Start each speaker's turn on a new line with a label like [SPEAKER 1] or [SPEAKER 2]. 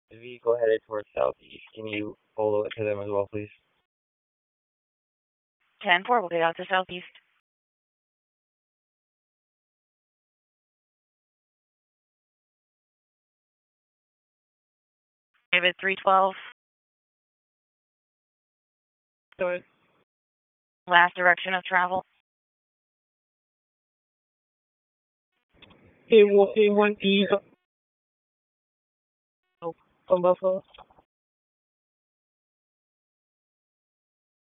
[SPEAKER 1] The vehicle headed towards southeast. Can you follow it to them as well, please?
[SPEAKER 2] 10-4, we'll get out to southeast. David 312.
[SPEAKER 3] Go ahead.
[SPEAKER 2] Last direction of travel.
[SPEAKER 3] A1E from Buffalo.